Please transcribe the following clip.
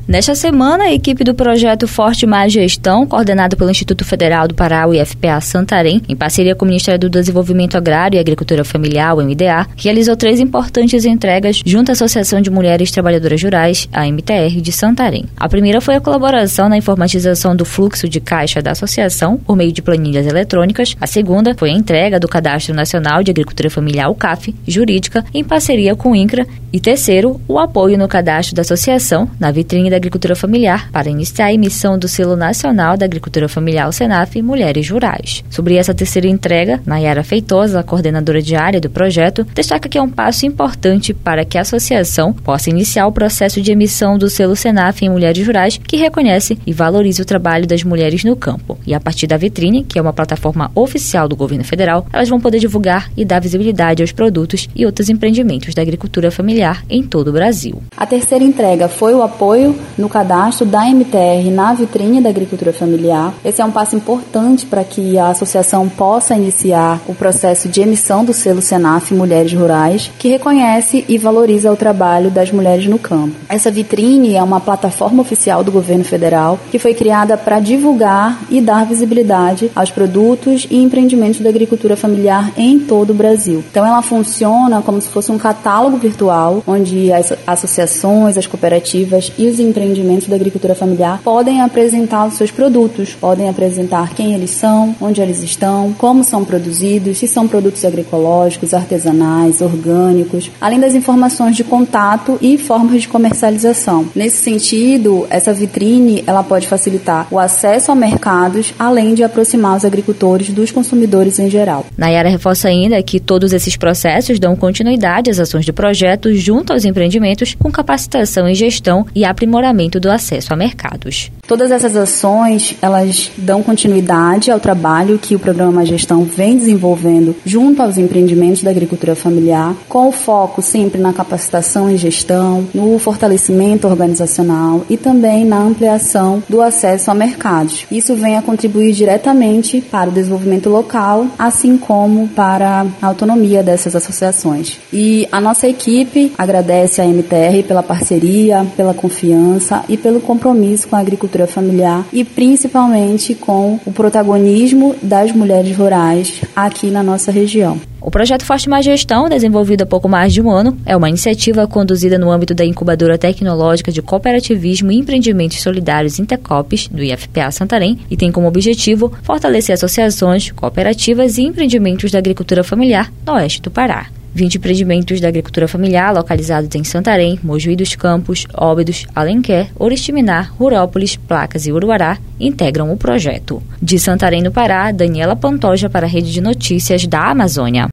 Nesta semana, a equipe do projeto Forte Mais Gestão, coordenado pelo Instituto Federal do Pará, o IFPA Santarém, em parceria com o Ministério do Desenvolvimento Agrário e Agricultura Familiar, o MDA, realizou 3 importantes entregas junto à Associação de Mulheres Trabalhadoras Rurais, a MTR, de Santarém. A primeira foi a colaboração na informatização do fluxo de caixa da associação por meio de planilhas eletrônicas. A segunda foi a entrega do Cadastro Nacional de Agricultura Familiar, o CAF, jurídica, em parceria com o INCRA. E terceiro, o apoio no cadastro da associação na vitrine da agricultura familiar para iniciar a emissão do Selo Nacional da Agricultura Familiar, o SENAF, Mulheres Rurais. Sobre essa terceira entrega, Nayara Feitosa, a coordenadora diária do projeto, destaca que é um passo importante para que a associação possa iniciar o processo de emissão do Selo SENAF em Mulheres Rurais, que reconhece e valoriza o trabalho das mulheres no campo. E a partir da vitrine, que é uma plataforma oficial do governo federal, elas vão poder divulgar e dar visibilidade aos produtos e outros empreendimentos da agricultura familiar em todo o Brasil. A terceira entrega foi o apoio no cadastro da MTR na vitrine da agricultura familiar. Esse é um passo importante para que a associação possa iniciar o processo de emissão do selo SENAF Mulheres Rurais, que reconhece e valoriza o trabalho das mulheres no campo. Essa vitrine é uma plataforma oficial do governo federal que foi criada para divulgar e dar visibilidade aos produtos e empreendimentos da agricultura familiar em todo o Brasil. Então ela funciona como se fosse um catálogo virtual, onde as associações, as cooperativas e os empreendimentos da agricultura familiar podem apresentar os seus produtos, podem apresentar quem eles são, onde eles estão, como são produzidos, se são produtos agroecológicos, artesanais, orgânicos, além das informações de contato e formas de comercialização. Nesse sentido, essa vitrine ela pode facilitar o acesso a mercados, além de aproximar os agricultores dos consumidores em geral. Nayara reforça ainda que todos esses processos dão continuidade às ações do projeto junto aos empreendimentos, com capacitação em gestão e aprimoramento do acesso a mercados. Todas essas ações, elas dão continuidade ao trabalho que o Programa Mais Gestão vem desenvolvendo junto aos empreendimentos da agricultura familiar, com o foco sempre na capacitação em gestão, no fortalecimento organizacional e também na ampliação do acesso a mercados. Isso vem a contribuir diretamente para o desenvolvimento local, assim como para a autonomia dessas associações. E a nossa equipe agradece à MTR pela parceria, pela confiança e pelo compromisso com a agricultura familiar e principalmente com o protagonismo das mulheres rurais aqui na nossa região. O projeto Forte Mais Gestão, desenvolvido há pouco mais de um ano, é uma iniciativa conduzida no âmbito da Incubadora Tecnológica de Cooperativismo e Empreendimentos Solidários Intercopes, do IFPA Santarém, e tem como objetivo fortalecer associações, cooperativas e empreendimentos da agricultura familiar no oeste do Pará. 20 empreendimentos da agricultura familiar localizados em Santarém, Mojuí dos Campos, Óbidos, Alenquer, Oriximiná, Rurópolis, Placas e Uruará integram o projeto. De Santarém, no Pará, Daniela Pantoja para a Rede de Notícias da Amazônia.